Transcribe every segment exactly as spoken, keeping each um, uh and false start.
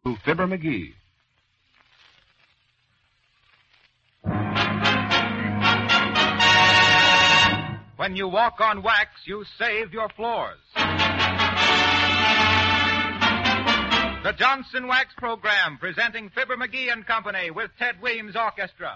Fibber McGee. When you walk on wax, you save your floors. The Johnson Wax Program, presenting Fibber McGee and Company with Ted Williams Orchestra.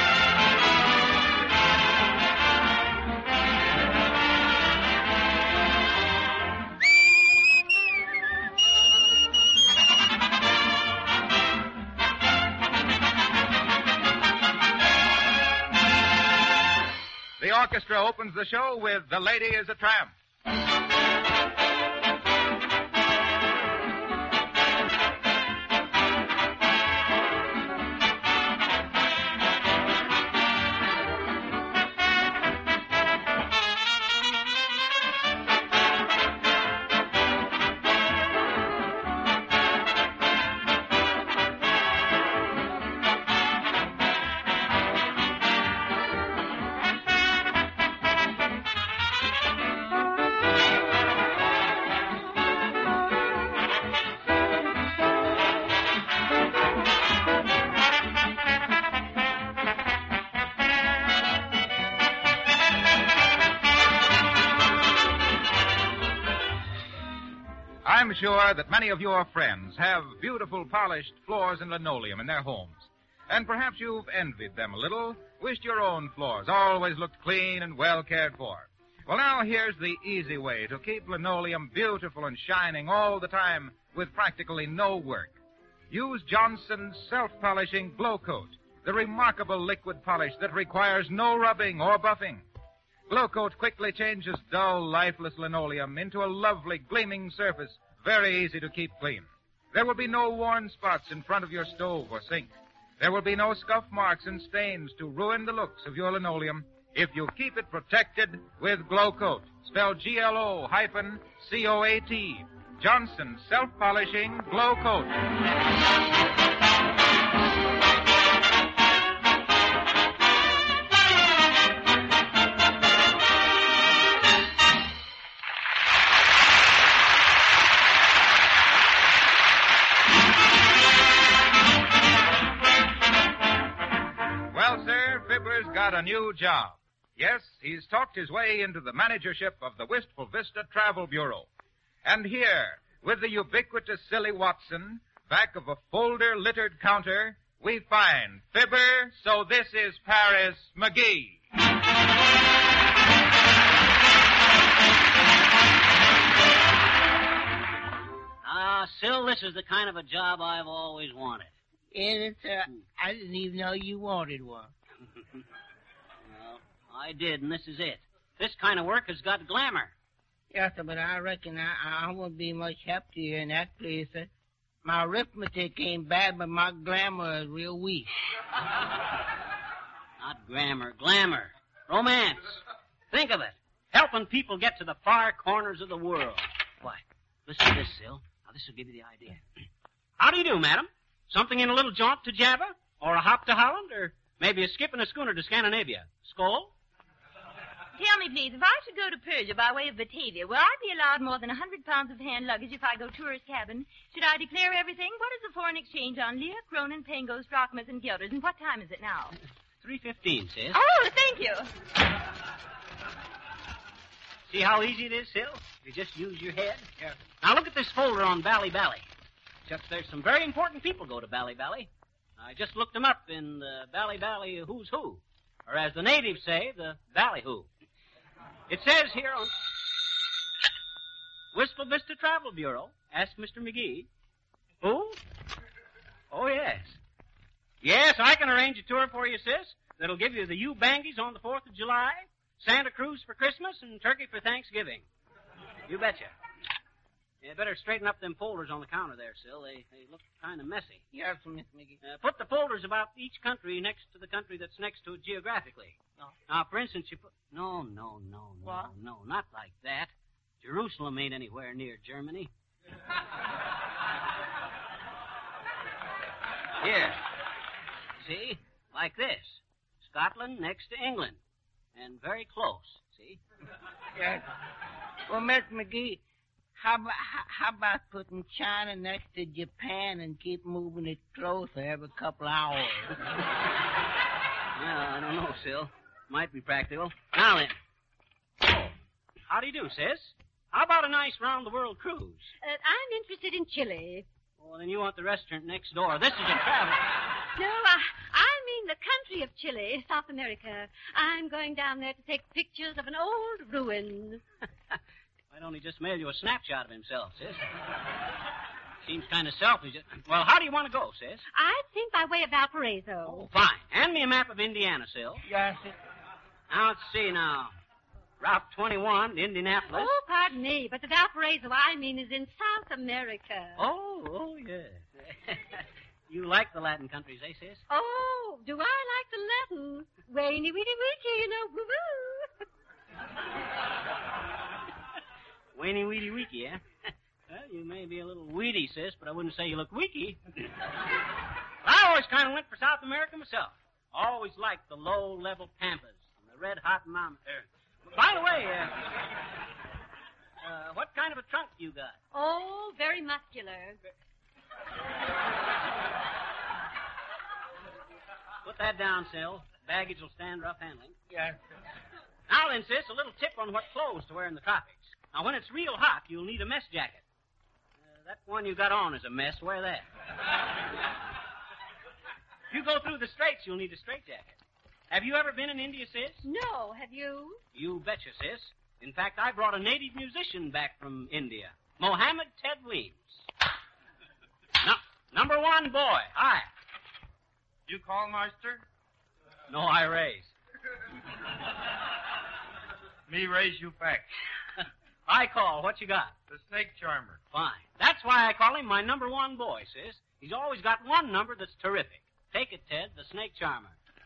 The orchestra opens the show with The Lady is a Tramp. I'm sure that many of your friends have beautiful polished floors and linoleum in their homes. And perhaps you've envied them a little, wished your own floors always looked clean and well cared for. Well, now here's the easy way to keep linoleum beautiful and shining all the time with practically no work. Use Johnson's self-polishing Glow Coat, the remarkable liquid polish that requires no rubbing or buffing. Glow Coat quickly changes dull, lifeless linoleum into a lovely, gleaming surface, very easy to keep clean. There will be no worn spots in front of your stove or sink. There will be no scuff marks and stains to ruin the looks of your linoleum if you keep it protected with Glow Coat, spelled G L O hyphen C O A T. Johnson Self-Polishing Glow Coat. Fibber's got a new job. Yes, he's talked his way into the managership of the Wistful Vista Travel Bureau. And here, with the ubiquitous Silly Watson, back of a folder-littered counter, we find Fibber, so this is Paris McGee. Ah, uh, Sil, this is the kind of a job I've always wanted. And it's, uh, I didn't even know you wanted one. Well, I did, and this is it. This kind of work has got glamour. Yes, sir, but I reckon I, I won't be much help to you in that place, sir. My arithmetic ain't bad, but my glamour is real weak. Not grammar, glamour. Romance. Think of it. Helping people get to the far corners of the world. Why, listen to this, Sil. Now, this will give you the idea. How do you do, madam? Something in a little jaunt to Java? Or a hop to Holland? Or maybe a skip in a schooner to Scandinavia? Skål? Tell me, please, if I should go to Persia by way of Batavia, will I be allowed more than one hundred pounds of hand luggage if I go tourist cabin? Should I declare everything? What is the foreign exchange on lire, kronen, pengos, drachmas, and guilders? And what time is it now? three fifteen, sis. Oh, thank you. See how easy it is, Sil? You just use your head. Yeah. Now look at this folder on Bally Bally. Just there's some very important people go to Bally Bally. I just looked them up in the Bally Bally Who's Who. Or as the natives say, the Ballyhoo. It says here on Wistful Vista Travel Bureau, ask Mister McGee. Who? Oh, yes. Yes, I can arrange a tour for you, sis, that'll give you the U-Bangies on the fourth of July, Santa Cruz for Christmas, and turkey for Thanksgiving. You betcha. You better straighten up them folders on the counter there, Sil. They, they look kind of messy. Yes, Miss McGee. Uh, put the folders about each country next to the country that's next to it geographically. No. Now, for instance, you put... No, no, no, no, what? no, not like that. Jerusalem ain't anywhere near Germany. Here. See? Like this. Scotland next to England. And very close, see? Yes. Well, Miss McGee, How about, how about putting China next to Japan and keep moving it closer every couple hours? Well, I don't know, Sil. Might be practical. Now then. Oh, how do you do, sis? How about a nice round-the-world cruise? Uh, I'm interested in Chile. Well, then you want the restaurant next door. This is a travel. No, I, I mean the country of Chile, South America. I'm going down there to take pictures of an old ruin. Why don't he just mail you a snapshot of himself, sis? Seems kind of selfish. Well, how do you want to go, sis? I think by way of Valparaiso. Oh, fine. Hand me a map of Indiana, Sil. Yes, sir. Now, let's see now. Route twenty-one, Indianapolis. Oh, pardon me, but the Valparaiso I mean is in South America. Oh, oh, yes. You like the Latin countries, eh, sis? Oh, do I like the Latin? Weeny, weeny, weeny, you know, woo-woo. Weeny, weedy, weaky, eh? Well, you may be a little weedy, sis, but I wouldn't say you look weaky. I always kind of went for South America myself. Always liked the low-level pampas and the red-hot mountains. Uh, by the way, uh, uh, what kind of a trunk you got? Oh, very muscular. Put that down, Sil. Baggage will stand rough handling. Yes, sir. Now then, sis, a little tip on what clothes to wear in the tropics. Now, when it's real hot, you'll need a mess jacket. Uh, that one you got on is a mess. Wear that. If you go through the straits, you'll need a straitjacket. Have you ever been in India, sis? No, have you? You betcha, sis. In fact, I brought a native musician back from India, Mohammed Ted Weems. Now, number one boy. Hi. You call, Master? No, I raise. Me raise you back. I call. What you got? The snake charmer. Fine. That's why I call him my number one boy, sis. He's always got one number that's terrific. Take it, Ted, the snake charmer.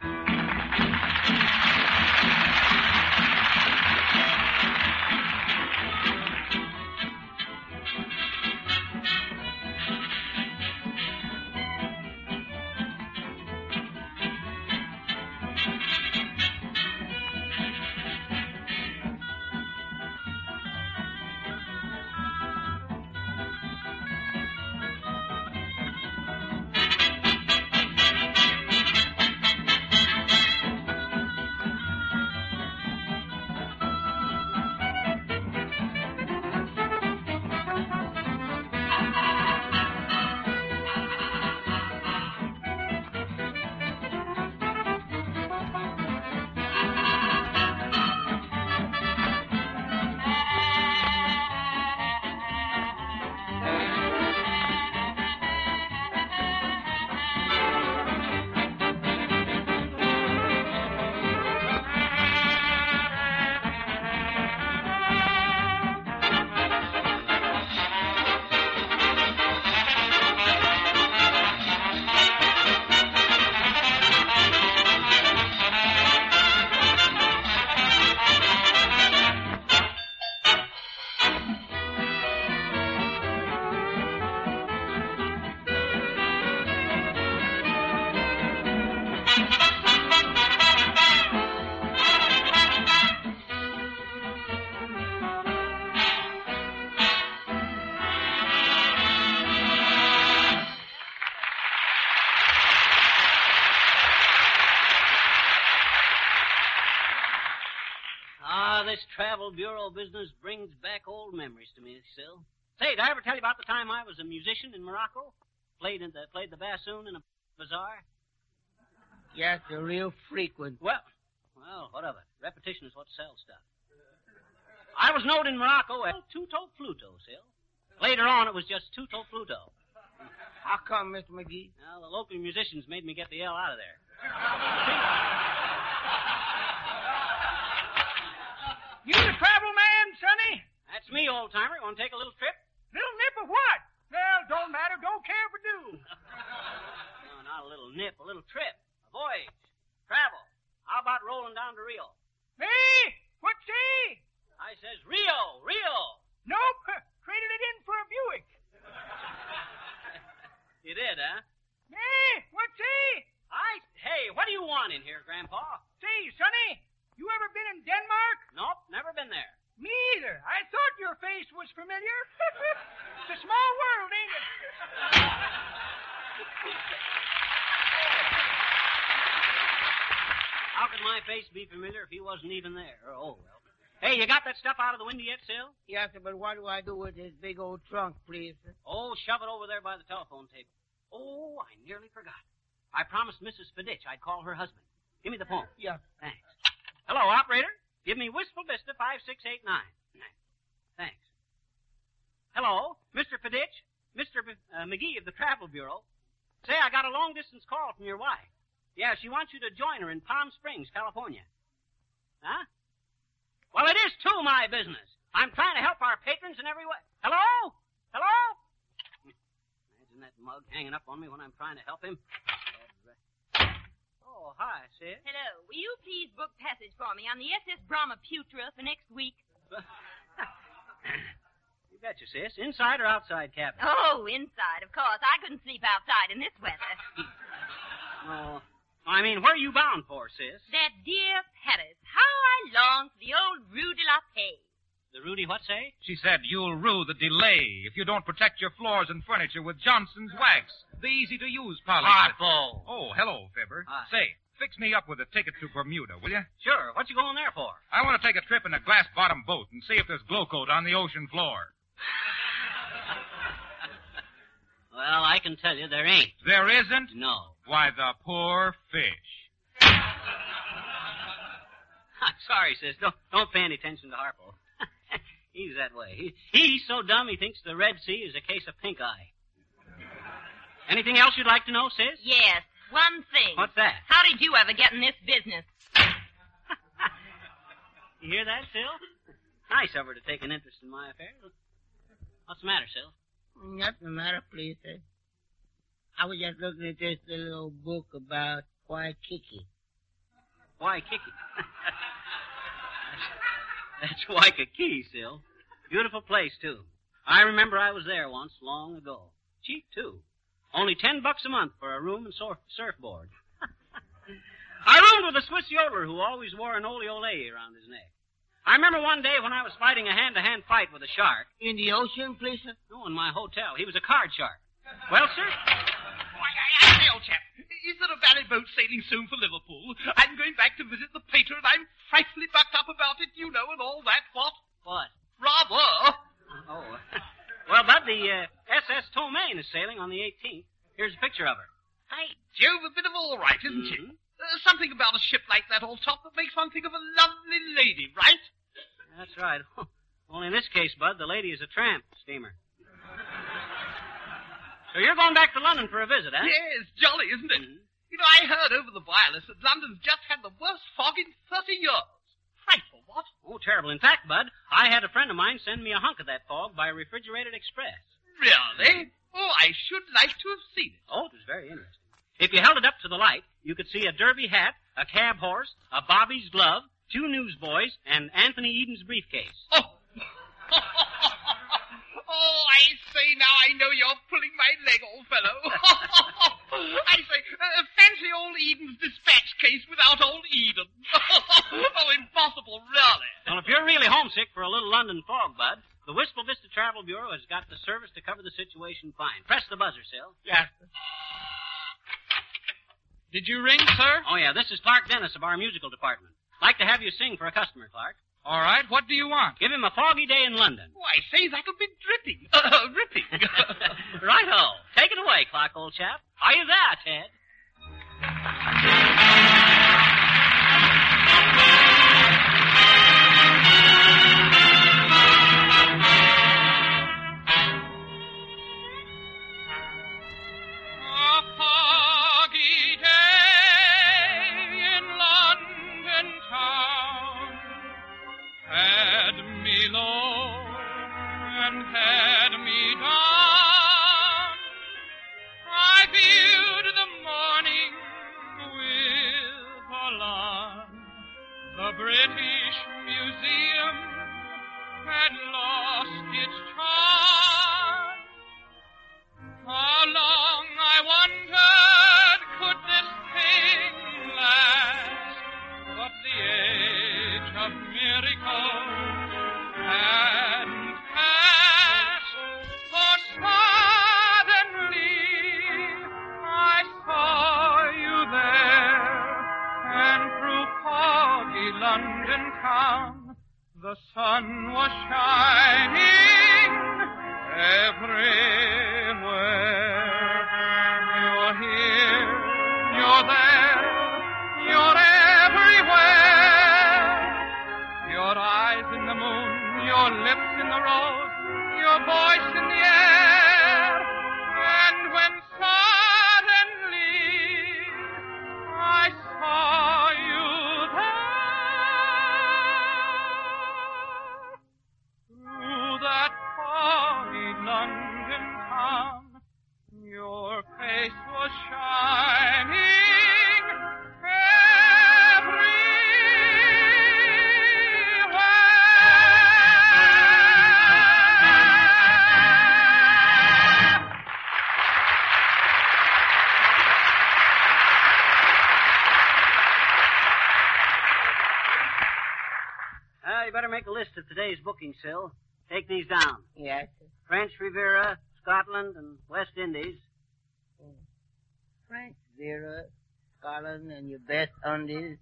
This travel bureau business brings back old memories to me, Sil. Say, did I ever tell you about the time I was a musician in Morocco? Played in the played the bassoon in a bazaar? Yes, sir, real frequent. Well, well, what of it? Repetition is what sells stuff. I was known in Morocco as Tuto Fluto, Sil. Later on, it was just Tuto Fluto. How come, Mister McGee? Well, the local musicians made me get the hell out of there. You the travel man, Sonny? That's me, old-timer. Want to take a little trip? Little nip of what? Well, don't matter. Don't care if I do. No, not a little nip. A little trip. A voyage. Travel. How about rolling down to Rio? Me? What say? I says Rio. Rio. Nope. Traded it in for a Buick. You did, huh? Me? What say? I... Hey, what do you want in here, Grandpa? Say, Sonny, you ever been in Denmark? Nope, never been there. Me either. I thought your face was familiar. my face be familiar if he wasn't even there? Oh, well. Hey, you got that stuff out of the window yet, Sil? Yes, sir, but what do I do with this big old trunk, please, sir? Oh, shove it over there by the telephone table. Oh, I nearly forgot. I promised Missus Fiditch I'd call her husband. Give me the phone. Yes. Thanks. Hello, operator. Give me Wistful Vista five six eight nine. Thanks. Hello, Mister Fiditch? Mister B- uh, McGee of the Travel Bureau. Say, I got a long-distance call from your wife. Yeah, she wants you to join her in Palm Springs, California. Huh? Well, it is, too, my business. I'm trying to help our patrons in every way. Hello? Hello? Imagine that mug hanging up on me when I'm trying to help him. Oh, hi, Sid. Hello. Will you please book passage for me on the S S Brahmaputra for next week? You betcha, sis. Inside or outside cabin? Oh, inside, of course. I couldn't sleep outside in this weather. Oh, I mean, where are you bound for, sis? That dear Paris. How I long for the old Rue de la Paix. The Rudy what say? She said you'll rue the delay if you don't protect your floors and furniture with Johnson's Wax, the easy-to-use polish. Harpo. Oh, hello, Fibber. Hi. Say, fix me up with a ticket to Bermuda, will you? Sure. What you going there for? I want to take a trip in a glass-bottom boat and see if there's glow coat on the ocean floor. Well, I can tell you there ain't. There isn't? No. Why, the poor fish. I'm sorry, sis. Don't, don't pay any attention to Harpo. He's that way. He, he's so dumb he thinks the Red Sea is a case of pink eye. Anything else you'd like to know, sis? Yes, one thing. What's that? How did you ever get in this business? You hear that, Sil? Nice of her to take an interest in my affairs. What's the matter, Sil? Nothing the matter, please, sir. I was just looking at this little book about Waikiki. Waikiki. That's Waikiki, Sil. Beautiful place, too. I remember I was there once, long ago. Cheap, too. Only ten bucks a month for a room and surf- surfboard. I roomed with a Swiss yodeler who always wore an ole ole around his neck. I remember one day when I was fighting a hand-to-hand fight with a shark. In the ocean, please, sir? No, in my hotel. He was a card shark. Well, sir? Why, I, I say, old chap, is there a bally boat sailing soon for Liverpool? I'm going back to visit the pater, and I'm frightfully bucked up about it, you know, and all that. What? What? Rather. Oh. Well, Bud, the uh, S S Tomaine is sailing on the eighteenth. Here's a picture of her. By Jove, a bit of all right, isn't Mm-hmm. she? Uh, something about a ship like that all top that makes one think of a lovely lady, right? That's right. Only in this case, Bud, the lady is a tramp steamer. So you're going back to London for a visit, huh? Yes, jolly, isn't it? Mhm. You know, I heard over the wireless that London's just had the worst fog in thirty years. Frightful, what? Oh, terrible. In fact, Bud, I had a friend of mine send me a hunk of that fog by refrigerated express. Really? Oh, I should like to have seen it. Oh, it was very interesting. If you held it up to the light, you could see a derby hat, a cab horse, a Bobby's glove, two newsboys, and Anthony Eden's briefcase. Oh. Oh, I say, now I know you're pulling my leg, old fellow. I say, uh, fancy old Eden's dispatch case without old Eden. Oh, impossible, really. Well, if you're really homesick for a little London fog, Bud, the Wistful Vista Travel Bureau has got the service to cover the situation fine. Press the buzzer, Sil. Yes. Did you ring, sir? Oh, yeah, this is Clark Dennis of our musical department. Like to have you sing for a customer, Clark. All right, what do you want? Give him a foggy day in London. Oh, I say, that'll be dripping. Uh, ripping. Right-o. Take it away, Clark, old chap. Are you there, Ted? A foggy day in London town had me low and had me down. I viewed the morning with The sun was shining everywhere. You're here, you're there, you're everywhere. Your eyes in the moon, your lips in the rose, your voice in the air. And when suddenly I saw you there, through that foggy London town, your face was shining everywhere. Uh, you better make a list of today's bookings, Sil. Take these down. Yes, sir. French Riviera, Scotland, and West Indies. French Riviera, Scotland, and your best undies.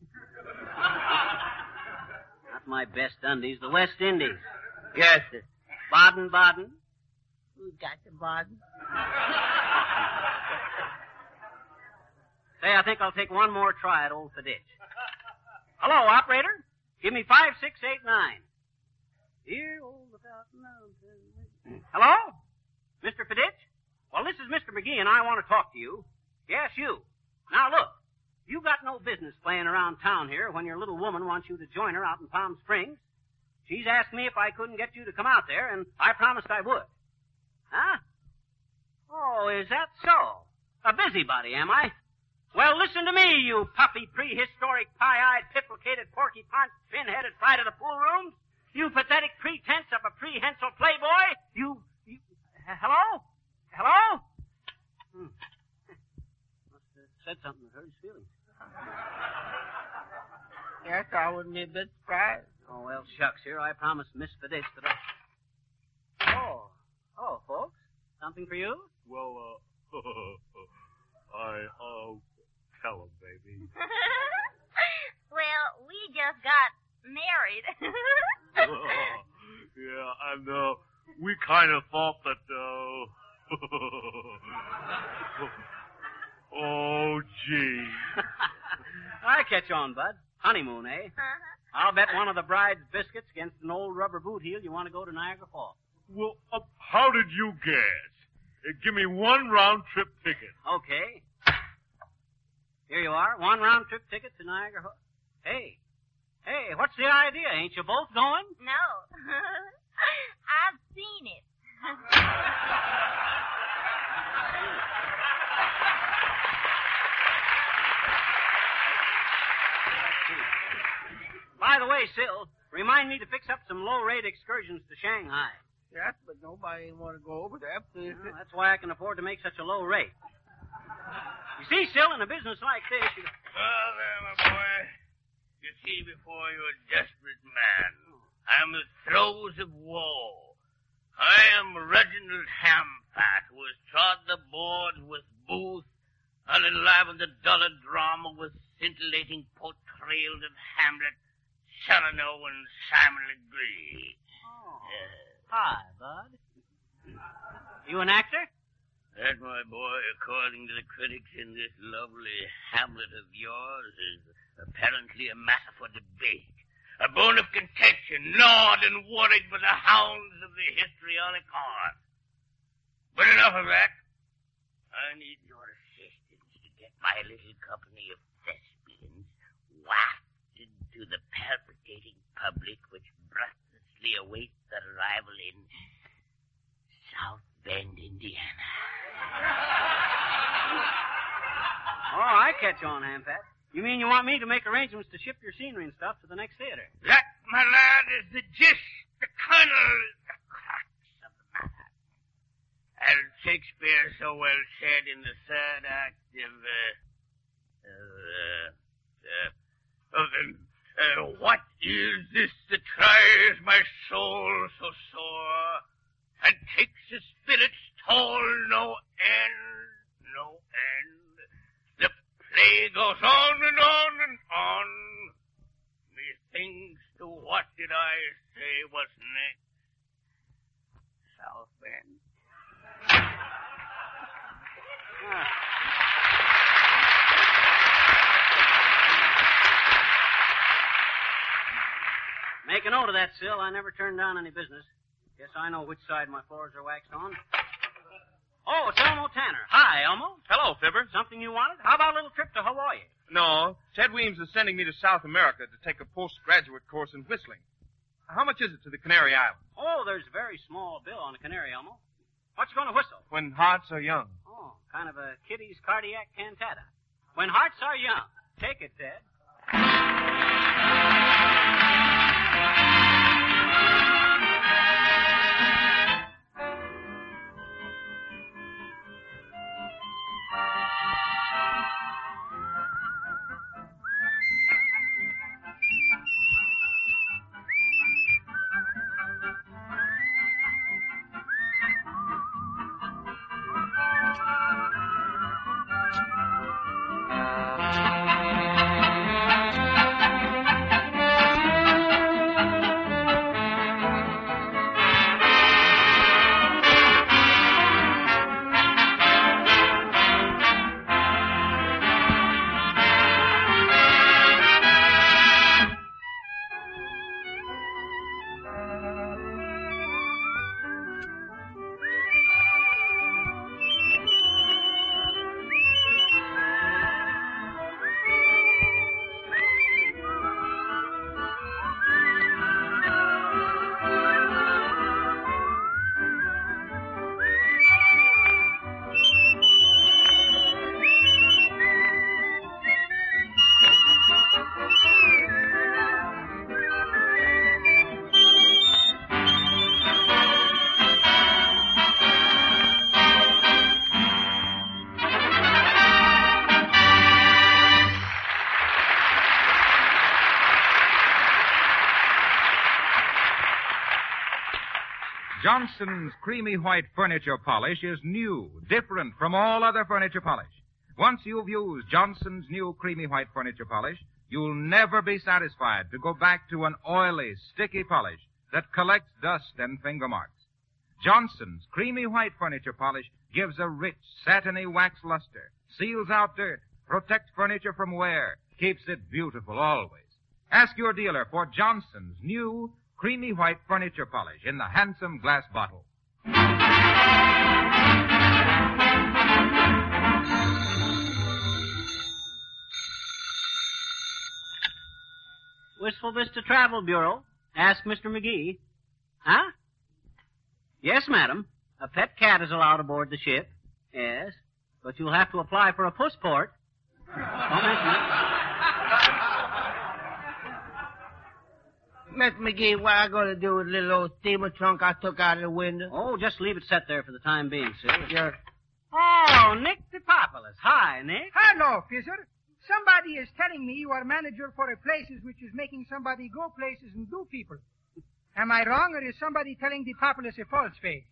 Not my best undies, the West Indies. Yes, sir. Baden-Baden. Who got the bottom? Say, I think I'll take one more try at old Fiditch. Hello, operator. Give me five, six, eight, nine. Here, old without mountain. Hello? Mister Fiditch? Well, this is Mister McGee, and I want to talk to you. Yes, you. Now, look. You got no business playing around town here when your little woman wants you to join her out in Palm Springs. She's asked me if I couldn't get you to come out there, and I promised I would. Huh? Oh, is that so? A busybody, am I? Well, listen to me, you puffy, prehistoric, pie-eyed, piplicated, porky-paunched, fin-headed fright of the pool rooms. You pathetic pretense of a prehensile playboy. You, you, uh, hello? Hello? Hmm. Must have said something that hurt his feelings. Yes, I wouldn't be a bit surprised. Oh, well, shucks. Here I promised Miss Fiditch that I... Oh. Oh, folks. Something for you? Well, uh, I, uh, tell him, baby. Well, we just got married. uh, yeah, and, uh, we kind of thought that, uh... oh, gee. I catch on, Bud. Honeymoon, eh? Uh-huh. I'll bet one of the bride's biscuits against an old rubber boot heel you want to go to Niagara Falls. Well, uh, how did you guess? Uh, give me one round-trip ticket. Okay. Here you are. One round-trip ticket to Niagara Falls. Hey. Hey, what's the idea? Ain't you both going? No. I've seen it. By the way, Sil, remind me to fix up some low-rate excursions to Shanghai. Yes, but nobody ain't want to go over there, please. Well, that's why I can afford to make such a low rate. You see, Sil, in a business like this, you... Oh, there, my boy. You see before you a desperate man. I'm in the throes of war. I am Reginald Hamfat, who has trod the boards with Booth and enlivened the dollar drama with scintillating portrayals of Hamlet, Cyrano, and Simon Legree. Oh. Uh, Hi, Bud. You an actor? That, my boy, according to the critics in this lovely Hamlet of yours, is apparently a matter for debate. A bone of contention, gnawed and worried by the hounds of the histrionic art. But enough of that. I need your assistance to get my little company of thespians wafted to the palpitating public which breathlessly awaits their arrival in South Bend, Indiana. Oh, I catch on, Hamfat. You mean you want me to make arrangements to ship your scenery and stuff to the next theater? That, my lad, is the gist, the kernel, the crux of the matter. As Shakespeare so well said in the third act of, uh, uh, uh, of, uh, what is this that tries my soul so sore, and takes the spirit's toll no end, no end? The play goes on and on and on. Methinks to what did I say? make a note of that, Sil. I never turned down any business. Guess I know which side my floors are waxed on. Oh, it's Elmo Tanner. Hi, Elmo. Hello, Fibber. Something you wanted? How about a little trip to Hawaii? No, Ted Weems is sending me to South America to take a postgraduate course in whistling. How much is it to the Canary Islands? Oh, there's a very small bill on a canary, Elmo. What you going to whistle? When hearts are young. Oh, kind of a kiddies cardiac cantata. When hearts are young. Take it, Ted. Johnson's creamy white furniture polish is new, different from all other furniture polish. Once you've used Johnson's new creamy white furniture polish, you'll never be satisfied to go back to an oily, sticky polish that collects dust and finger marks. Johnson's creamy white furniture polish gives a rich, satiny wax luster, seals out dirt, protects furniture from wear, keeps it beautiful always. Ask your dealer for Johnson's new creamy white furniture polish in the handsome glass bottle. Wistful Vista Travel Bureau. Ask Mister McGee. Huh? Yes, madam. A pet cat is allowed aboard the ship. Yes. But you'll have to apply for a pussport. Don't mention it. Mister McGee, what I going to do with the little old steamer trunk I took out of the window? Oh, just leave it set there for the time being, sir. Yes. Oh, Nick DePopulis. Hi, Nick. Hello, Fisher. Somebody is telling me you are manager for a places which is making somebody go places and do people. Am I wrong, or is somebody telling DePopulis a false face?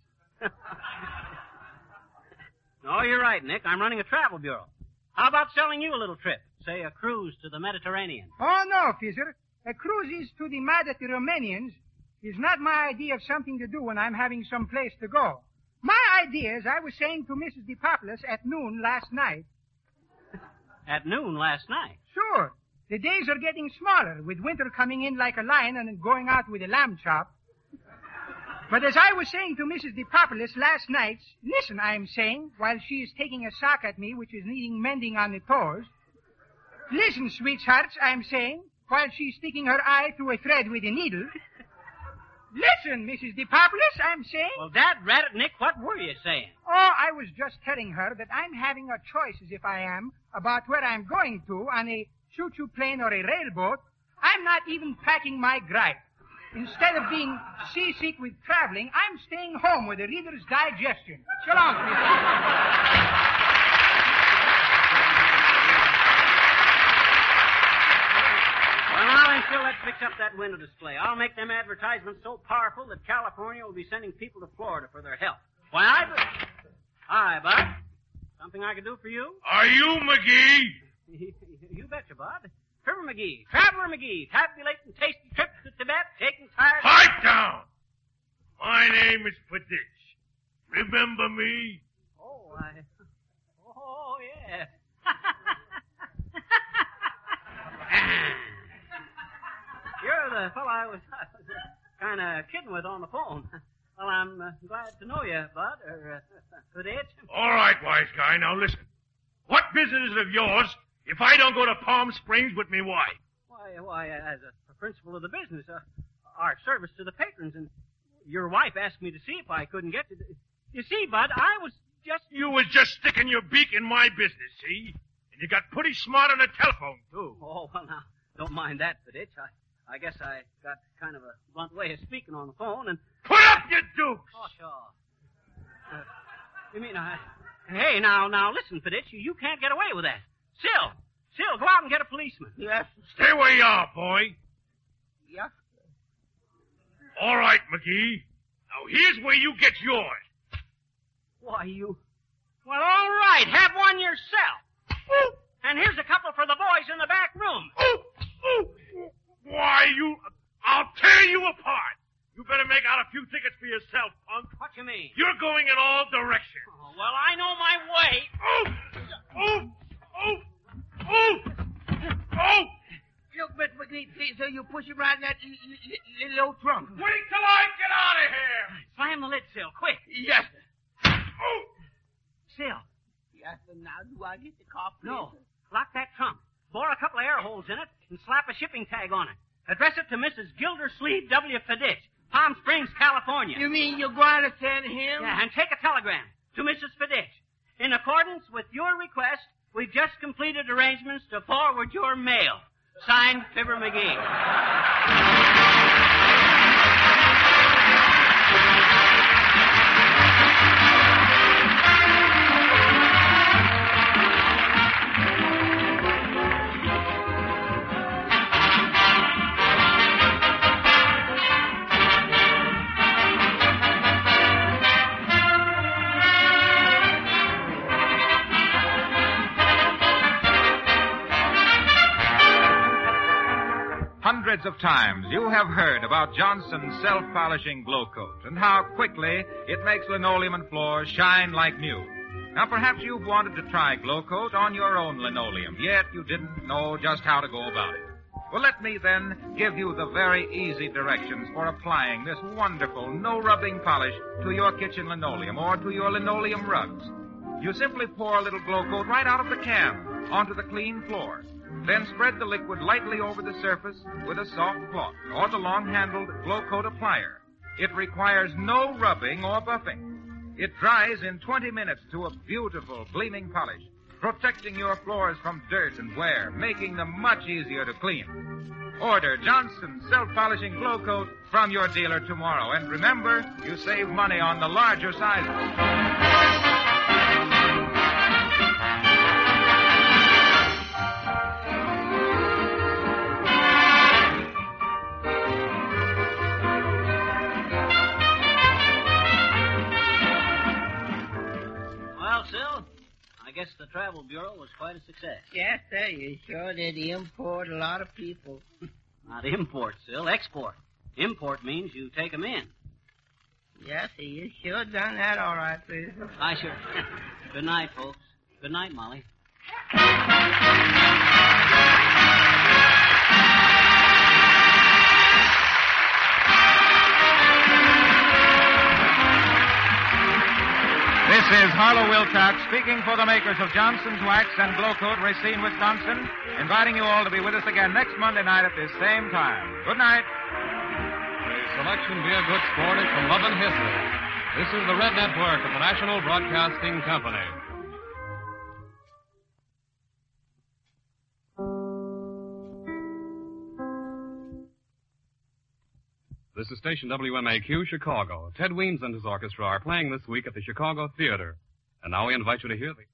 No, you're right, Nick. I'm running a travel bureau. How about selling you a little trip? Say, a cruise to the Mediterranean. Oh, no, Fisher. A cruise to the Mediterranean is not my idea of something to do when I'm having some place to go. My idea is I was saying to Missus DePopulis at noon last night. At noon last night? Sure. The days are getting smaller, with winter coming in like a lion and going out with a lamb chop. But as I was saying to Missus DePopulis last night, listen, I'm saying, while she is taking a sock at me which is needing mending on the toes. Listen, sweethearts, I'm saying, while she's sticking her eye through a thread with a needle. Listen, Missus DePopulis, I'm saying. Well, Dad, rat it, Nick, what were you saying? Oh, I was just telling her that I'm having a choice, as if I am, about where I'm going to on a choo-choo plane or a railboat. I'm not even packing my gripe. Instead of being seasick with traveling, I'm staying home with a Reader's Digestion. So long, Mister Well, now, until let's fix up that window display. I'll make them advertisements so powerful that California will be sending people to Florida for their help. Why, I... Hi, Bud. Something I could do for you? Are you McGee? You betcha, Bud. Fibber McGee, Traveler McGee, tabulating tasty trips to Tibet, taking tired... Pipe down! My name is Paditch. Remember me? Oh, I... Oh, yes. You're the fellow I was, I was kind of kidding with on the phone. Well, I'm uh, glad to know you, Bud, or uh, Fiditch. All right, wise guy. Now listen. What business is of yours if I don't go to Palm Springs with me wife? Why, why, uh, as a, a principal of the business, uh, our service to the patrons, and your wife asked me to see if I couldn't get to. The... You see, Bud, I was just. You was just sticking your beak in my business, see? And you got pretty smart on the telephone, too. Oh, well, now, don't mind that, Fiditch. I, I guess I got kind of a blunt way of speaking on the phone, and. Put up your dukes! Oh, sure. Uh, you mean, I... Hey, now, now, listen, Fiditch, you, you can't get away with that. Sil, Sil, go out and get a policeman. Yes. Stay where you are, boy. Yes. All right, McGee. Now, here's where you get yours. Why, you... Well, all right, have one yourself. Ooh. And here's a couple for the boys in the back room. Ooh. Ooh. Why, you... I'll tear you apart. You better make out a few tickets for yourself, punk. What you mean? You're going in all directions. Oh, well, I know my way. Oh! Oh! Oh! Oh! Oh! Look, Mister McGee, see, so you push him right in that l- l- little old trunk. Wait till I get out of here! Slam the lid, Sil, quick. Yes, sir. Oh! Sil. Yes, sir. Now, do I get the car, please? No. Lock that trunk. Bore a couple of air holes in it and slap a shipping tag on it. Address it to Missus Gildersleeve W. Fiditch, Palm Springs, California. You mean you're going to send him? Yeah, and take a telegram to Missus Fiditch. In accordance with your request, we've just completed arrangements to forward your mail. Signed, Fibber McGee. Hundreds of times you have heard about Johnson's self-polishing glow coat and how quickly it makes linoleum and floors shine like new. Now, perhaps you've wanted to try glow coat on your own linoleum, yet you didn't know just how to go about it. Well, let me then give you the very easy directions for applying this wonderful no-rubbing polish to your kitchen linoleum or to your linoleum rugs. You simply pour a little glow coat right out of the can onto the clean floor. Then spread the liquid lightly over the surface with a soft cloth or the long-handled glow coat applier. It requires no rubbing or buffing. It dries in twenty minutes to a beautiful, gleaming polish, protecting your floors from dirt and wear, making them much easier to clean. Order Johnson's self-polishing glow coat from your dealer tomorrow. And remember, you save money on the larger sizes. I guess the Travel Bureau was quite a success. Yes, sir. You sure did import a lot of people. Not import, Sil. Export. Import means you take them in. Yes, sir. You sure done that all right, please. I sure. Good night, folks. Good night, Molly. This is Harlow Wilcox speaking for the makers of Johnson's Wax and Glow Coat, Racine, Wisconsin, inviting you all to be with us again next Monday night at this same time. Good night. The selection Be a Good Sport is from Love and History. This is the Red Network of the National Broadcasting Company. This is station W M A Q, Chicago. Ted Weems and his orchestra are playing this week at the Chicago Theater. And now we invite you to hear the...